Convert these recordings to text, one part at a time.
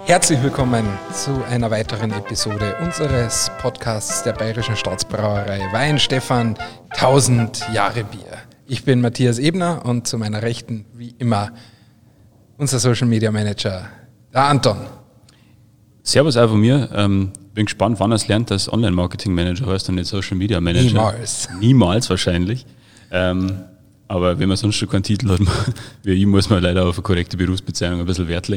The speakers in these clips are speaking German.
Herzlich willkommen zu einer weiteren Episode unseres Podcasts der Bayerischen Staatsbrauerei Weihenstephan 1000 Jahre Bier. Ich bin Matthias Ebner und zu meiner Rechten wie immer unser Social Media Manager, der Anton. Servus auch von mir. Bin gespannt, wann er es lernt, dass Online-Marketing-Manager heißt und nicht Social Media Manager. Niemals. Niemals wahrscheinlich. Aber wenn man sonst schon keinen Titel hat, wie ich, muss man leider auf eine korrekte Berufsbezeichnung ein bisschen Wert legen.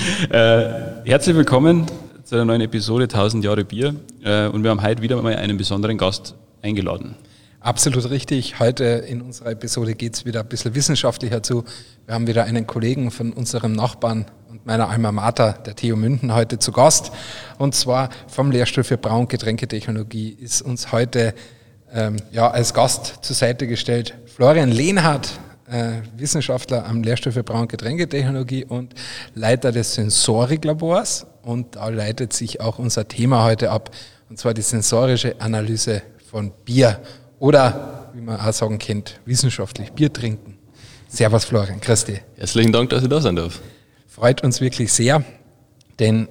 Herzlich willkommen zu einer neuen Episode 1000 Jahre Bier. Und wir haben heute wieder mal einen besonderen Gast eingeladen. Absolut richtig. Heute in unserer Episode geht es wieder ein bisschen wissenschaftlicher zu. Wir haben wieder einen Kollegen von unserem Nachbarn und meiner Alma Mater, der TU München, heute zu Gast. Und zwar vom Lehrstuhl für Brau- und Getränketechnologie ist uns heute als Gast zur Seite gestellt Florian Lehnhardt, Wissenschaftler am Lehrstuhl für Brau- und Getränketechnologie und Leiter des Sensoriklabors. Und da leitet sich auch unser Thema heute ab, und zwar die sensorische Analyse von Bier. Oder, wie man auch sagen kennt, wissenschaftlich Bier trinken. Servus Florian, grüß dich. Herzlichen Dank, dass ich da sein darf. Freut uns wirklich sehr, denn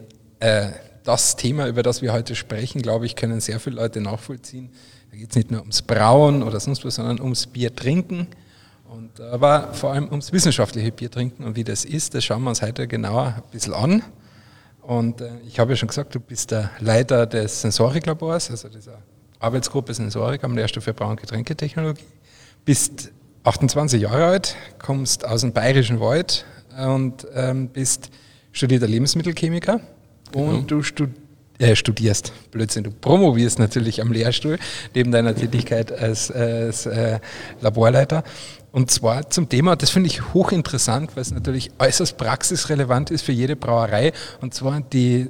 das Thema, über das wir heute sprechen, glaube ich, können sehr viele Leute nachvollziehen. Da geht es nicht nur ums Brauen oder sonst was, sondern ums Bier trinken. Und aber vor allem ums wissenschaftliche Bier trinken. Und wie das ist, das schauen wir uns heute genauer ein bisschen an. Und ich habe ja schon gesagt, du bist der Leiter des Sensoriklabors, also dieser Arbeitsgruppe Sensorik am Lehrstuhl für Brau- und Getränketechnologie. Bist 28 Jahre alt, kommst aus dem Bayerischen Wald und bist studierter Lebensmittelchemiker. Und du studierst, Blödsinn, du promovierst natürlich am Lehrstuhl, neben deiner Tätigkeit als Laborleiter. Und zwar zum Thema, das finde ich hochinteressant, weil es natürlich äußerst praxisrelevant ist für jede Brauerei, und zwar die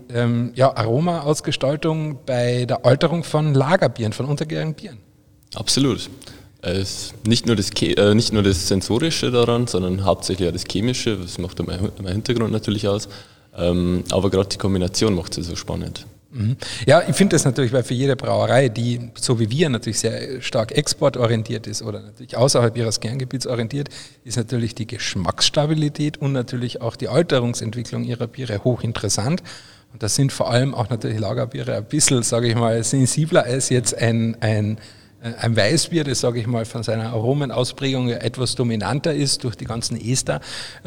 Aromaausgestaltung bei der Alterung von Lagerbieren, von untergärigen Bieren. Absolut. Es ist nicht nur das Sensorische daran, sondern hauptsächlich auch das Chemische, das macht mein Hintergrund natürlich aus. Aber gerade die Kombination macht es so spannend. Ja, ich finde das natürlich, weil für jede Brauerei, die so wie wir natürlich sehr stark exportorientiert ist oder natürlich außerhalb ihres Kerngebiets orientiert, ist natürlich die Geschmacksstabilität und natürlich auch die Alterungsentwicklung ihrer Biere hochinteressant. Und das sind vor allem auch natürlich Lagerbiere ein bisschen, sage ich mal, sensibler als jetzt ein Weißbier, das, sage ich mal, von seiner Aromenausprägung etwas dominanter ist durch die ganzen Ester.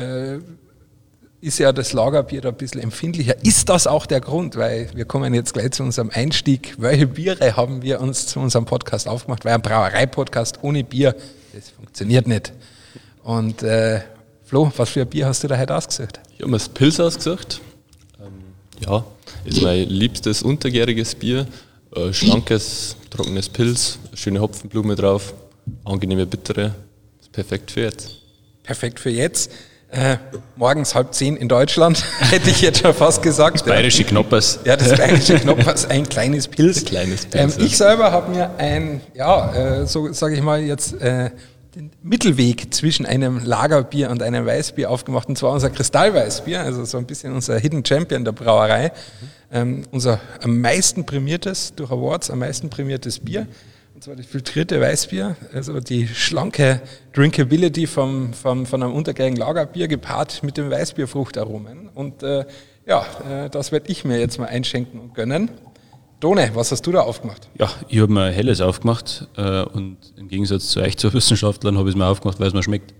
Ist ja das Lagerbier da ein bisschen empfindlicher. Ist das auch der Grund? Weil wir kommen jetzt gleich zu unserem Einstieg. Welche Biere haben wir uns zu unserem Podcast aufgemacht? Weil ein Brauerei-Podcast ohne Bier, das funktioniert nicht. Und Flo, was für ein Bier hast du da heute ausgesucht? Ich habe mir das Pils ausgesucht. Ist mein liebstes untergäriges Bier. Schlankes, trockenes Pils, schöne Hopfenblume drauf, angenehme Bittere. Ist perfekt für jetzt. Perfekt für jetzt. Morgens 9:30 in Deutschland, hätte ich jetzt schon fast gesagt. Das bayerische Knoppers. Ja, das bayerische Knoppers, ein kleines Pils. Ein kleines Pils. Ich selber habe mir so sage ich mal jetzt, den Mittelweg zwischen einem Lagerbier und einem Weißbier aufgemacht, und zwar unser Kristallweißbier, also so ein bisschen unser Hidden Champion der Brauerei. Unser am meisten prämiertes, durch Awards, am meisten prämiertes Bier. Und zwar das filtrierte Weißbier, also die schlanke Drinkability von einem untergärigen Lagerbier gepaart mit dem Weißbierfruchtaromen. Und das werde ich mir jetzt mal einschenken und gönnen. Done, was hast du da aufgemacht? Ja, ich habe mir ein helles aufgemacht und im Gegensatz zu euch, zu Wissenschaftlern, habe ich es mir aufgemacht, weil es mir schmeckt.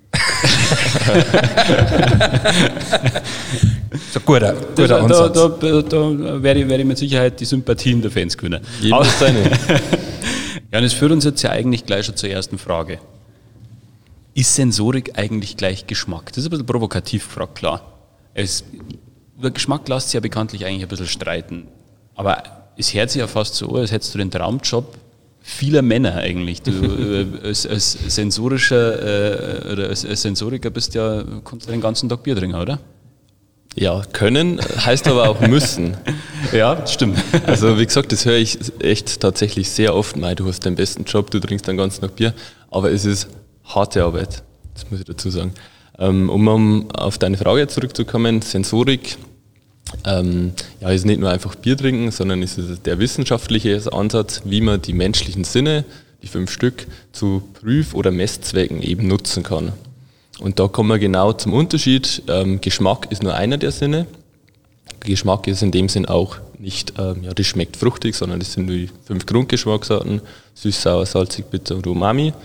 So guter Ansatz. Da werde ich mit Sicherheit die Sympathien der Fans gewinnen. Jeder seine. Ja, und das führt uns jetzt ja eigentlich gleich schon zur ersten Frage. Ist Sensorik eigentlich gleich Geschmack? Das ist ein bisschen provokativ gefragt, klar. Über Geschmack lässt sich ja bekanntlich eigentlich ein bisschen streiten. Aber es hört sich ja fast so an, als hättest du den Traumjob vieler Männer eigentlich. Du als Sensoriker bist ja, kannst du den ganzen Tag Bier trinken, oder? Ja, können heißt aber auch müssen. Ja, stimmt. Also wie gesagt, das höre ich echt tatsächlich sehr oft. Mei, du hast den besten Job, du trinkst den ganzen Tag Bier. Aber es ist harte Arbeit, das muss ich dazu sagen. Um auf deine Frage zurückzukommen, Sensorik ist nicht nur einfach Bier trinken, sondern es ist der wissenschaftliche Ansatz, wie man die menschlichen Sinne, die 5 Stück, zu Prüf- oder Messzwecken eben nutzen kann. Und da kommen wir genau zum Unterschied. Geschmack ist nur einer der Sinne. Geschmack ist in dem Sinn auch nicht, das schmeckt fruchtig, sondern das sind nur die 5 Grundgeschmacksarten: süß, sauer, salzig, bitter und Umami.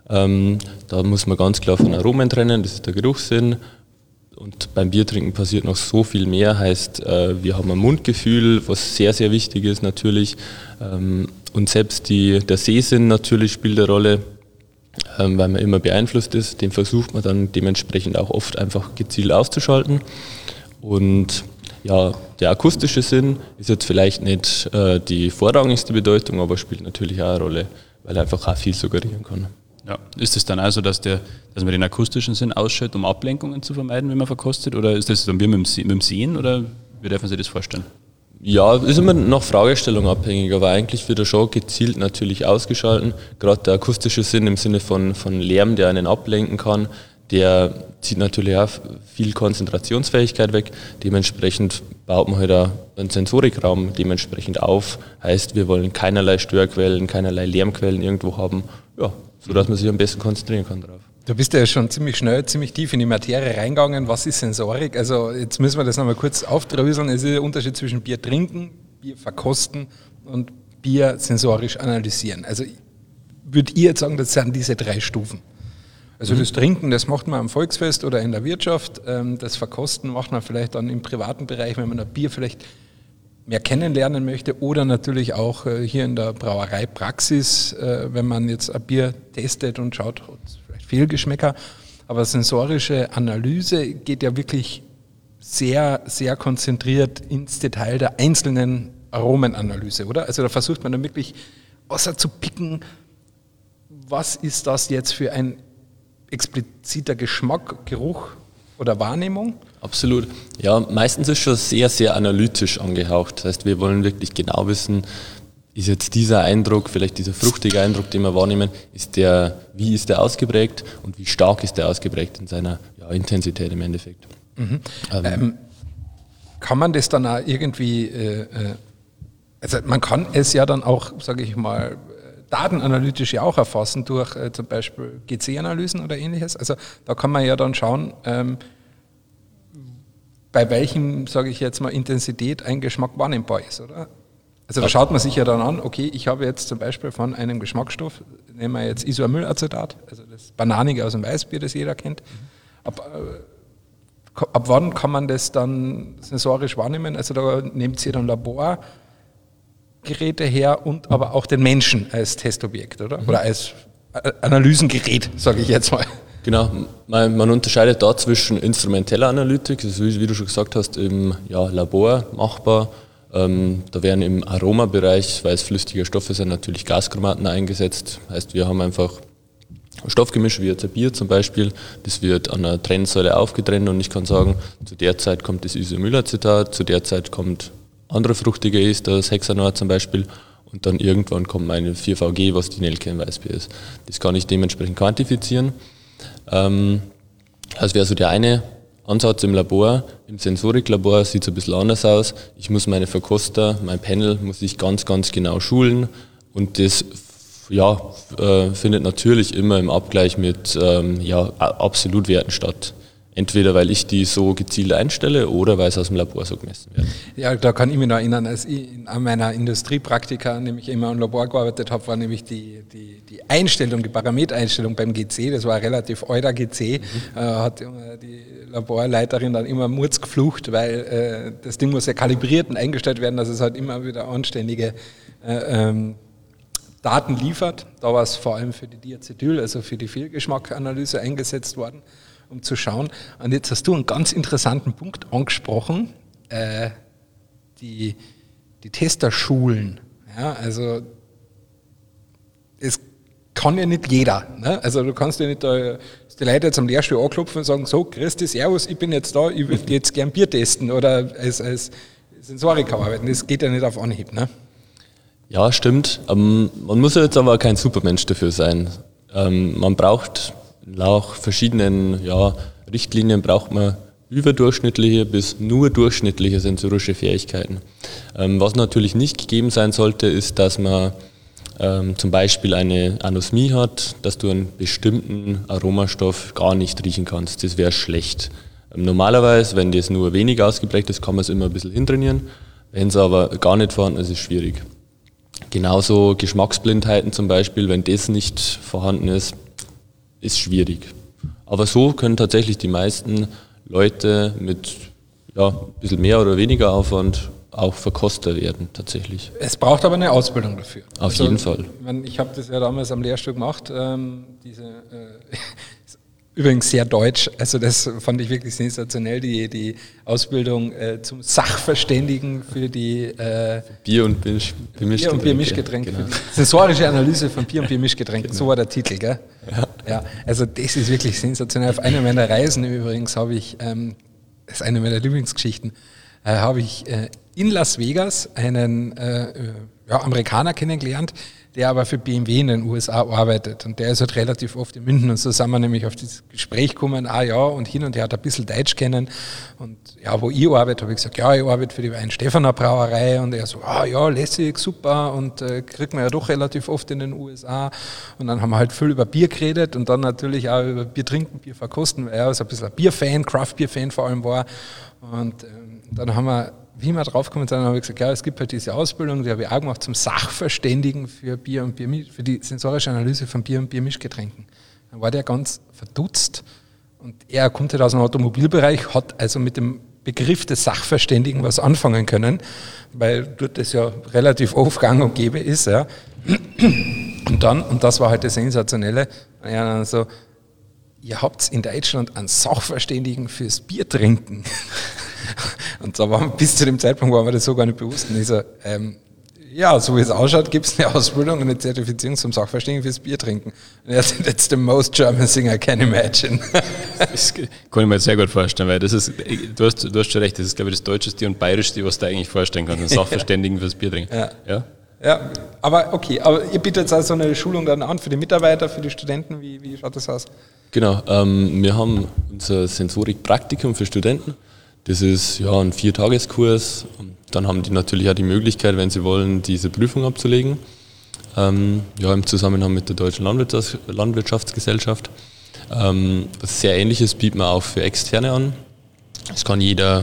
Da muss man ganz klar von Aromen trennen, das ist der Geruchssinn. Und beim Biertrinken passiert noch so viel mehr, heißt, wir haben ein Mundgefühl, was sehr, sehr wichtig ist natürlich. Und selbst der Sehsinn natürlich spielt eine Rolle, weil man immer beeinflusst ist. Den versucht man dann dementsprechend auch oft einfach gezielt auszuschalten. Und ja, der akustische Sinn ist jetzt vielleicht nicht die vorrangigste Bedeutung, aber spielt natürlich auch eine Rolle, weil er einfach auch viel suggerieren kann. Ja. Ist es dann also, dass man den akustischen Sinn ausschaltet, um Ablenkungen zu vermeiden, wenn man verkostet? Oder ist das dann wie mit dem Sehen? Oder wie darf man sich das vorstellen? Ja, ist immer nach Fragestellung abhängig, aber eigentlich wird er schon gezielt natürlich ausgeschalten. Gerade der akustische Sinn im Sinne von Lärm, der einen ablenken kann, der zieht natürlich auch viel Konzentrationsfähigkeit weg. Dementsprechend baut man halt auch einen Sensorikraum dementsprechend auf. Heißt, wir wollen keinerlei Störquellen, keinerlei Lärmquellen irgendwo haben, ja, sodass man sich am besten konzentrieren kann drauf. Du bist ja schon ziemlich schnell, ziemlich tief in die Materie reingegangen. Was ist Sensorik? Also jetzt müssen wir das nochmal kurz aufdröseln. Es ist der Unterschied zwischen Bier trinken, Bier verkosten und Bier sensorisch analysieren. Also würde ich jetzt sagen, das sind diese 3 Stufen. Also das Trinken, das macht man am Volksfest oder in der Wirtschaft. Das Verkosten macht man vielleicht dann im privaten Bereich, wenn man ein Bier vielleicht mehr kennenlernen möchte, oder natürlich auch hier in der Brauereipraxis, wenn man jetzt ein Bier testet und schaut, hat es vielleicht Fehlgeschmäcker. Aber sensorische Analyse geht ja wirklich sehr, sehr konzentriert ins Detail der einzelnen Aromenanalyse, oder? Also da versucht man dann wirklich außer zu picken, was ist das jetzt für ein expliziter Geschmack, Geruch oder Wahrnehmung? Absolut. Ja, meistens ist schon sehr, sehr analytisch angehaucht. Das heißt, wir wollen wirklich genau wissen, ist jetzt dieser Eindruck, vielleicht dieser fruchtige Eindruck, den wir wahrnehmen, wie ist der ausgeprägt und wie stark ist der ausgeprägt in seiner Intensität im Endeffekt. Mhm. Kann man das dann auch irgendwie, also man kann es ja dann auch, sage ich mal, datenanalytisch ja auch erfassen durch zum Beispiel GC-Analysen oder ähnliches. Also da kann man ja dann schauen, bei welchem, sage ich jetzt mal, Intensität ein Geschmack wahrnehmbar ist, oder? Also da schaut man sich ja dann an, okay, ich habe jetzt zum Beispiel von einem Geschmacksstoff, nehmen wir jetzt Isoamylacetat, also das Bananige aus dem Weißbier, das jeder kennt. Ab wann kann man das dann sensorisch wahrnehmen? Also da nehmt ihr dann Laborgeräte her und aber auch den Menschen als Testobjekt, oder? Oder als Analysengerät, sage ich jetzt mal. Genau, man unterscheidet da zwischen instrumenteller Analytik, also wie du schon gesagt hast, im Labor machbar. Da werden im Aromabereich, weil es flüssige Stoffe sind, natürlich Gaschromaten eingesetzt. Heißt, wir haben einfach ein Stoffgemisch wie jetzt ein Bier zum Beispiel, das wird an einer Trennsäule aufgetrennt und ich kann sagen, zu der Zeit kommt das Isoamylacetat, zu der Zeit kommt andere fruchtige Ester, das Hexanor zum Beispiel, und dann irgendwann kommt meine 4VG, was die Nelke im Weißbier ist. Das kann ich dementsprechend quantifizieren. Das wäre so der eine Ansatz im Labor. Im Sensoriklabor sieht es ein bisschen anders aus. Ich muss meine Verkoster, mein Panel, muss ich ganz, ganz genau schulen, und das findet natürlich immer im Abgleich mit Absolutwerten statt. Entweder weil ich die so gezielt einstelle oder weil es aus dem Labor so gemessen wird. Ja, da kann ich mich noch erinnern, als ich in meiner Industriepraktika nämlich immer im Labor gearbeitet habe, war nämlich die Einstellung, die Parametereinstellung beim GC, das war ein relativ alter GC, hat die Laborleiterin dann immer Murz geflucht, weil das Ding muss ja kalibriert und eingestellt werden, dass es halt immer wieder anständige Daten liefert. Da war es vor allem für die Diacetyl, also für die Fehlgeschmackanalyse eingesetzt worden, um zu schauen. Und jetzt hast du einen ganz interessanten Punkt angesprochen, die Testerschulen. Ja, also es kann ja nicht jeder. Ne? Also du kannst ja nicht die Leute jetzt am Lehrstuhl anklopfen und sagen, so, Christi, servus, ich bin jetzt da, ich würde jetzt gern Bier testen oder als Sensoriker arbeiten. Das geht ja nicht auf Anhieb. Ne? Ja, stimmt. Man muss ja jetzt aber kein Supermensch dafür sein. Man braucht nach verschiedenen Richtlinien braucht man überdurchschnittliche bis nur durchschnittliche sensorische Fähigkeiten. Was natürlich nicht gegeben sein sollte, ist, dass man zum Beispiel eine Anosmie hat, dass du einen bestimmten Aromastoff gar nicht riechen kannst. Das wäre schlecht. Normalerweise, wenn das nur wenig ausgeprägt ist, kann man es immer ein bisschen hintrainieren. Wenn es aber gar nicht vorhanden ist, ist es schwierig. Genauso Geschmacksblindheiten zum Beispiel, wenn das nicht vorhanden ist, ist schwierig. Aber so können tatsächlich die meisten Leute mit ein bisschen mehr oder weniger Aufwand auch Verkoster werden, tatsächlich. Es braucht aber eine Ausbildung dafür. Auf jeden Fall. Ich habe das ja damals am Lehrstuhl gemacht, übrigens sehr deutsch, also das fand ich wirklich sensationell, die Ausbildung zum Sachverständigen für die Bier- und Biermischgetränke. Genau. Für die sensorische Analyse von Bier- und Biermischgetränken, so war der Titel, gell? Ja, also das ist wirklich sensationell. Auf einer meiner Reisen übrigens habe ich, das ist eine meiner Lieblingsgeschichten, habe ich in Las Vegas einen Amerikaner kennengelernt, der aber für BMW in den USA arbeitet. Und der ist halt relativ oft in München. Und so sind wir nämlich auf das Gespräch gekommen, und hin und her hat ein bisschen Deutsch kennen. Und ja, wo ich arbeite, habe ich gesagt, ja, ich arbeite für die Weinstefaner Brauerei. Und er so, lässig, super. Und kriegt man ja doch relativ oft in den USA. Und dann haben wir halt viel über Bier geredet und dann natürlich auch über Bier trinken, Bier verkosten, weil er so ein bisschen ein Bierfan, Craft-Bier-Fan vor allem war. Und dann haben wir, wie wir draufgekommen sind, habe ich gesagt, ja, es gibt halt diese Ausbildung, die habe ich auch gemacht zum Sachverständigen für Bier und Biermisch, für die sensorische Analyse von Bier- und Biermischgetränken. Dann war der ganz verdutzt und er kommt halt aus dem Automobilbereich, hat also mit dem Begriff des Sachverständigen was anfangen können, weil dort das ja relativ oft gang und gäbe ist. Ja. Und das war halt das Sensationelle, ja, dann so, ihr habt in Deutschland einen Sachverständigen fürs Biertrinken. Und da war, bis zu dem Zeitpunkt war mir das so gar nicht bewusst. Und ich so, so wie es ausschaut, gibt es eine Ausbildung und eine Zertifizierung zum Sachverständigen fürs Biertrinken. Und er sagt, that's the most German thing I can imagine. Das kann ich mir sehr gut vorstellen, weil das ist, du hast schon recht, das ist, glaube ich, das Deutscheste und Bayerischste, was du eigentlich vorstellen kannst, einen Sachverständigen fürs Biertrinken. Ja, aber okay, aber ihr bietet jetzt also eine Schulung dann an für die Mitarbeiter, für die Studenten, wie schaut das aus? Genau, wir haben unser Sensorik-Praktikum für Studenten. Das ist ein 4-Tageskurs. Dann haben die natürlich auch die Möglichkeit, wenn sie wollen, diese Prüfung abzulegen. Im Zusammenhang mit der Deutschen Landwirtschaftsgesellschaft. Was sehr Ähnliches bieten wir auch für Externe an. Es kann jeder,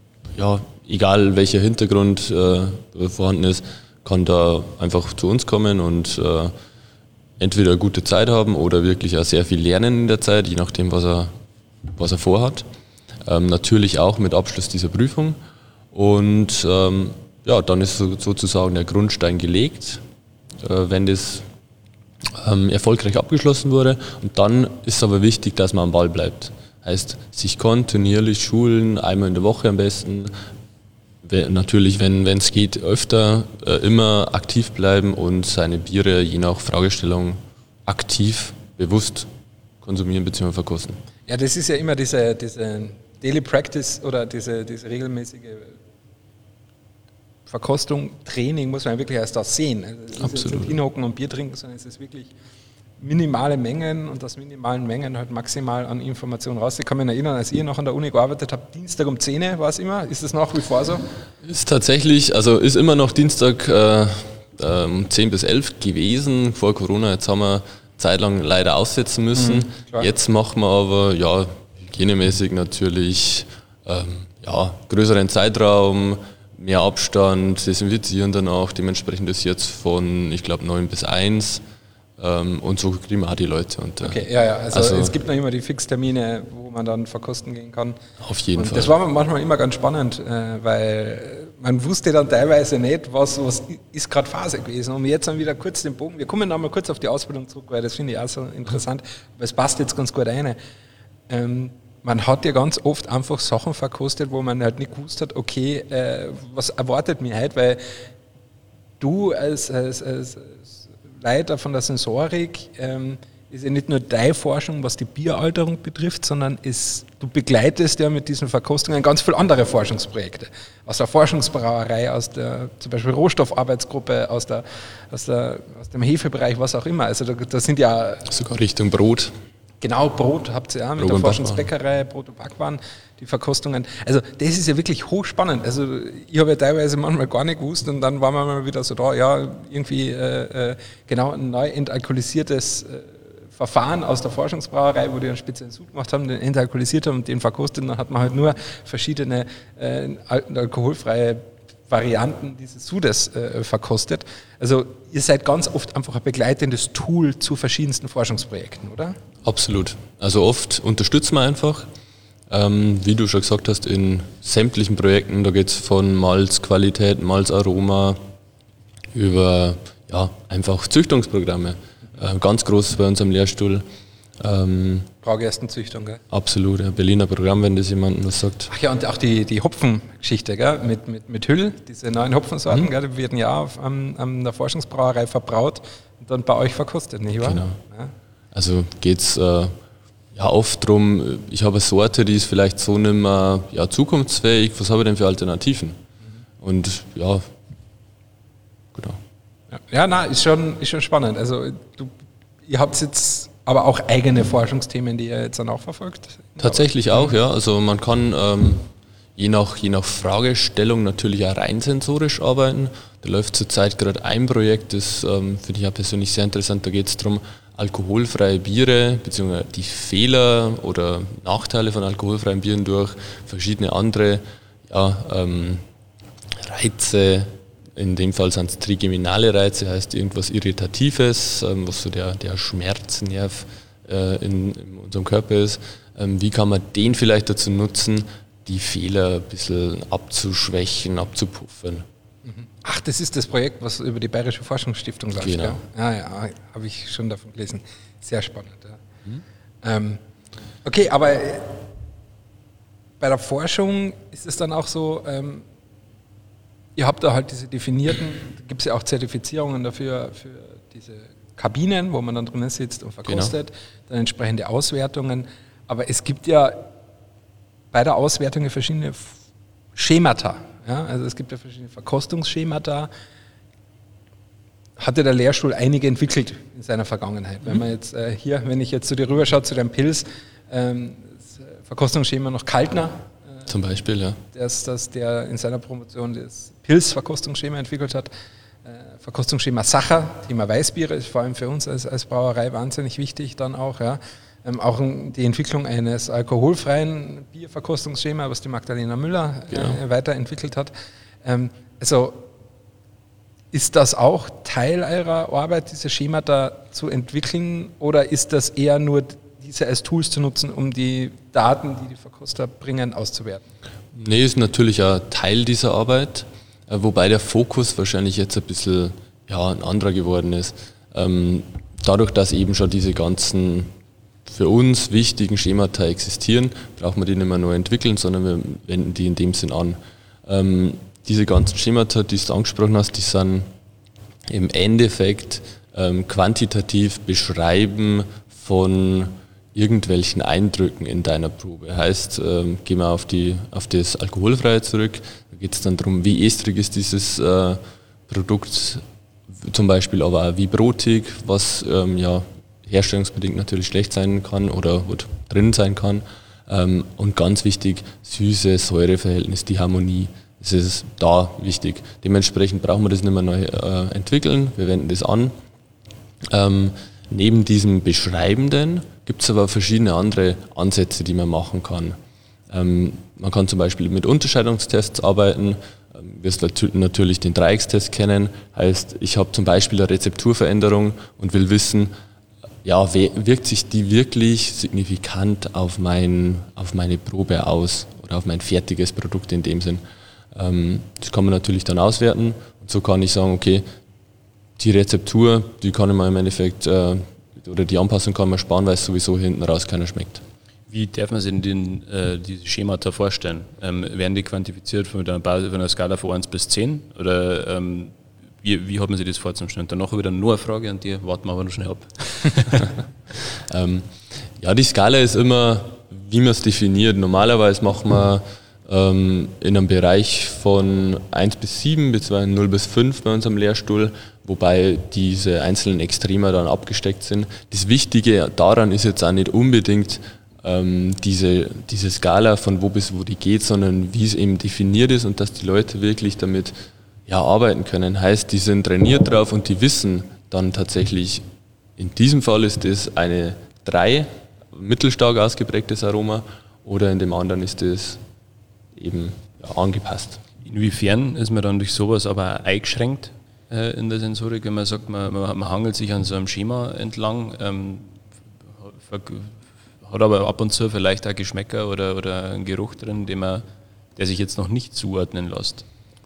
egal welcher Hintergrund vorhanden ist, kann da einfach zu uns kommen und entweder eine gute Zeit haben oder wirklich auch sehr viel lernen in der Zeit, je nachdem, was er vorhat. Natürlich auch mit Abschluss dieser Prüfung. Und dann ist sozusagen der Grundstein gelegt, wenn das erfolgreich abgeschlossen wurde. Und dann ist es aber wichtig, dass man am Ball bleibt. Heißt, sich kontinuierlich schulen, einmal in der Woche am besten. Natürlich, wenn es geht, öfter immer aktiv bleiben und seine Biere je nach Fragestellung aktiv, bewusst konsumieren bzw. verkosten. Ja, das ist ja immer diese Daily Practice oder diese regelmäßige Verkostung, Training muss man wirklich erst das sehen. Also es ist jetzt nicht hinhocken und Bier trinken, sondern es ist wirklich minimale Mengen und aus minimalen Mengen halt maximal an Informationen raus. Ich kann mich erinnern, als ihr noch an der Uni gearbeitet habt, Dienstag um 10 Uhr war es immer. Ist das nach wie vor so? Ist tatsächlich, ist immer noch Dienstag um 10 bis 11 gewesen vor Corona. Jetzt haben wir zeitlang leider aussetzen müssen. Jetzt machen wir aber, hygienemäßig natürlich, größeren Zeitraum, mehr Abstand, desinfizieren dann auch. Dementsprechend ist jetzt von, ich glaube, 9 bis 1. Und so kriegen wir auch die Leute. Und, also es gibt noch immer die Fixtermine, wo man dann verkosten gehen kann. Auf jeden Fall. Das war manchmal immer ganz spannend, weil man wusste dann teilweise nicht, was ist gerade Phase gewesen. Und jetzt dann wieder kurz den Bogen, wir kommen noch mal kurz auf die Ausbildung zurück, weil das finde ich auch so interessant, aber es passt jetzt ganz gut rein. Man hat ja ganz oft einfach Sachen verkostet, wo man halt nicht gewusst hat, okay, was erwartet mich heute, weil du als Leiter von der Sensorik ist ja nicht nur deine Forschung, was die Bieralterung betrifft, sondern du begleitest ja mit diesen Verkostungen ganz viele andere Forschungsprojekte. Aus der Forschungsbrauerei, aus der zum Beispiel Rohstoffarbeitsgruppe, aus dem Hefebereich, was auch immer. Also da sind ja... Sogar Richtung Brot. Genau, Brot habt ihr ja mit der Forschungsbäckerei, Brot und Backwaren, die Verkostungen. Also das ist ja wirklich hochspannend. Also ich habe ja teilweise manchmal gar nicht gewusst und dann waren wir mal wieder so da, irgendwie ein neu entalkoholisiertes Verfahren aus der Forschungsbrauerei, wo die einen speziellen Sud gemacht haben, den entalkoholisiert haben und den verkostet. Und dann hat man halt nur verschiedene alkoholfreie Varianten dieses Sudes verkostet. Also ihr seid ganz oft einfach ein begleitendes Tool zu verschiedensten Forschungsprojekten, oder? Absolut. Also oft unterstützen wir einfach. Wie du schon gesagt hast, in sämtlichen Projekten, da geht es von Malzqualität, Malzaroma über einfach Züchtungsprogramme. Ganz groß bei uns am Lehrstuhl. Braugerstenzüchtung, gell? Absolut, ein Berliner Programm, wenn das jemandem was sagt. Ach ja, und auch die Hopfengeschichte, gell? Mit Hüll, diese neuen Hopfensorten, gell? Die werden ja an der Forschungsbrauerei verbraut und dann bei euch verkostet, nicht wahr? Genau. Ja. Also geht es oft darum, ich habe eine Sorte, die ist vielleicht so nicht mehr zukunftsfähig, was habe ich denn für Alternativen? Und genau. Ja, nein, ist schon spannend. Also ihr habt jetzt aber auch eigene Forschungsthemen, die ihr jetzt dann auch verfolgt? Tatsächlich auch, ja. Also man kann je nach Fragestellung natürlich auch rein sensorisch arbeiten. Da läuft zurzeit gerade ein Projekt, das finde ich auch persönlich sehr interessant. Da geht es darum, alkoholfreie Biere bzw. die Fehler oder Nachteile von alkoholfreien Bieren durch verschiedene andere Reize. In dem Fall sind es trigeminale Reize, heißt irgendwas Irritatives, was so der Schmerznerv in unserem Körper ist. Wie kann man den vielleicht dazu nutzen, die Fehler ein bisschen abzuschwächen, abzupuffern? Ach, das ist das Projekt, was über die Bayerische Forschungsstiftung läuft. Genau. Ja, habe ich schon davon gelesen. Sehr spannend. Ja. Okay, aber bei der Forschung ist es dann auch so, ihr habt da halt diese definierten, da gibt es ja auch Zertifizierungen dafür, für diese Kabinen, wo man dann drinnen sitzt und verkostet, dann entsprechende Auswertungen. Aber es gibt ja bei der Auswertung verschiedene Schemata. Ja? Also es gibt ja verschiedene Verkostungsschemata. Hatte der Lehrstuhl einige entwickelt in seiner Vergangenheit. Wenn man jetzt wenn ich jetzt zu dir rüberschaue, zu deinem Pils, das Verkostungsschema noch Kaltner, zum Beispiel, ja. Der in seiner Promotion das Pils-Verkostungsschema entwickelt hat. Verkostungsschema Sacher, Thema Weißbiere, ist vor allem für uns als Brauerei wahnsinnig wichtig dann auch. Ja. Auch die Entwicklung eines alkoholfreien Bierverkostungsschema, was die Magdalena Müller weiterentwickelt hat. Also ist das auch Teil eurer Arbeit, diese Schemata zu entwickeln, oder ist das eher nur diese als Tools zu nutzen, um die Daten, die Verkoster bringen, auszuwerten? Nee, ist natürlich ein Teil dieser Arbeit, wobei der Fokus wahrscheinlich jetzt ein bisschen ein anderer geworden ist. Dadurch, dass eben schon diese ganzen für uns wichtigen Schemata existieren, brauchen wir die nicht mehr neu entwickeln, sondern wir wenden die in dem Sinn an. Diese ganzen Schemata, die du angesprochen hast, die sind im Endeffekt quantitativ Beschreiben von irgendwelchen Eindrücken in deiner Probe. Heißt, gehen wir auf das Alkoholfreie zurück, da geht es dann darum, wie estrig ist dieses Produkt zum Beispiel, aber auch wie brotig, was herstellungsbedingt natürlich schlecht sein kann oder drin sein kann. Und ganz wichtig, Süße-Säure-Verhältnis, die Harmonie. Das ist da wichtig. Dementsprechend brauchen wir das nicht mehr neu entwickeln, wir wenden das an. Neben diesem Beschreibenden gibt es aber verschiedene andere Ansätze, die man machen kann. Man kann zum Beispiel mit Unterscheidungstests arbeiten. Wirst natürlich den Dreieckstest kennen. Heißt, ich habe zum Beispiel eine Rezepturveränderung und will wissen, wirkt sich die wirklich signifikant auf meine Probe aus oder auf mein fertiges Produkt in dem Sinn. Das kann man natürlich dann auswerten und so kann ich sagen, okay, die Rezeptur, die kann man im Endeffekt, oder die Anpassung kann man sparen, weil es sowieso hinten raus keiner schmeckt. Wie darf man sich diese Schemata vorstellen? Werden die quantifiziert von einer Skala von 1 bis 10? Oder wie hat man sich das vorzustellen? Danach wieder nur eine Frage an dir, warten wir aber noch schnell ab. Die Skala ist immer, wie man es definiert. Normalerweise machen wir in einem Bereich von 1 bis 7 bzw. 0 bis 5 bei uns am Lehrstuhl, wobei diese einzelnen Extremer dann abgesteckt sind. Das Wichtige daran ist jetzt auch nicht unbedingt diese Skala von wo bis wo die geht, sondern wie es eben definiert ist und dass die Leute wirklich damit arbeiten können. Heißt, die sind trainiert drauf und die wissen dann tatsächlich, In diesem Fall ist es eine 3, mittelstark ausgeprägtes Aroma, oder in dem anderen ist es eben angepasst. Inwiefern ist man dann durch sowas aber eingeschränkt in der Sensorik, wenn man sagt, man hangelt sich an so einem Schema entlang, hat aber ab und zu vielleicht auch Geschmäcker oder einen Geruch drin, der sich jetzt noch nicht zuordnen lässt?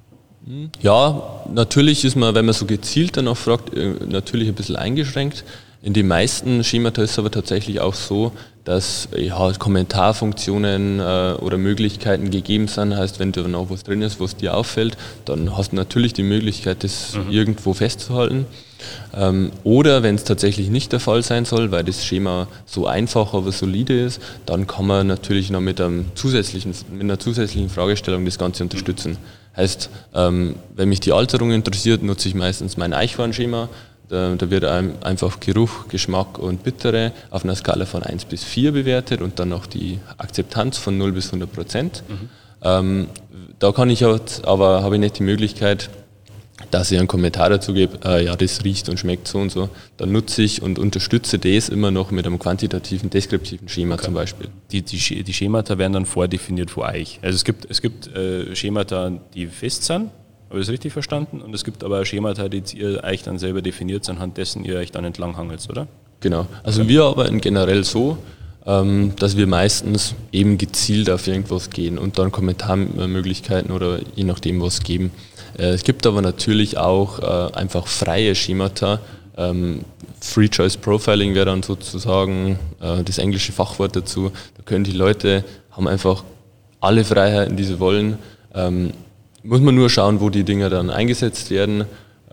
Ja, natürlich ist man, wenn man so gezielt danach fragt, natürlich ein bisschen eingeschränkt. In den meisten Schemata ist es aber tatsächlich auch so, dass Kommentarfunktionen oder Möglichkeiten gegeben sind. Heißt, wenn da noch was drin ist, was dir auffällt, dann hast du natürlich die Möglichkeit, das irgendwo festzuhalten. Oder wenn es tatsächlich nicht der Fall sein soll, weil das Schema so einfach, aber solide ist, dann kann man natürlich noch mit einer zusätzlichen Fragestellung das Ganze unterstützen. Heißt, wenn mich die Alterung interessiert, nutze ich meistens mein Eichhorn-Schema. Da wird einfach Geruch, Geschmack und Bittere auf einer Skala von 1 bis 4 bewertet und dann noch die Akzeptanz von 0 bis 100%. Da kann ich aber habe ich nicht die Möglichkeit, dass ich einen Kommentar dazu gebe, ja, das riecht und schmeckt so und so. Dann nutze ich und unterstütze das immer noch mit einem quantitativen, deskriptiven Schema zum Beispiel. Die Schemata werden dann vordefiniert von euch. Also es gibt Schemata, die fest sind, habe ich das richtig verstanden? Und es gibt aber auch Schemata, die ihr euch dann selber definiert, anhand dessen ihr euch dann entlang hangelt, oder? Genau. Also wir arbeiten generell so, dass wir meistens eben gezielt auf irgendwas gehen und dann Kommentarmöglichkeiten oder je nachdem was geben. Es gibt aber natürlich auch einfach freie Schemata. Free Choice Profiling wäre dann sozusagen das englische Fachwort dazu. Da können die Leute, haben einfach alle Freiheiten, die sie wollen. Muss man nur schauen, wo die Dinger dann eingesetzt werden.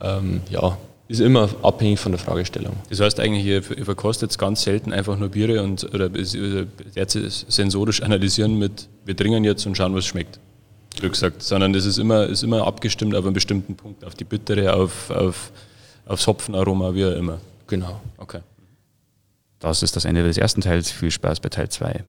Ist immer abhängig von der Fragestellung. Das heißt eigentlich, ihr verkostet ganz selten einfach nur Biere oder sensorisch analysieren mit, wir trinken jetzt und schauen, was schmeckt. Glück gesagt, sondern das ist immer abgestimmt auf einen bestimmten Punkt, auf die Bittere, aufs Hopfenaroma, wie auch immer. Genau. Okay. Das ist das Ende des ersten Teils. Viel Spaß bei Teil 2.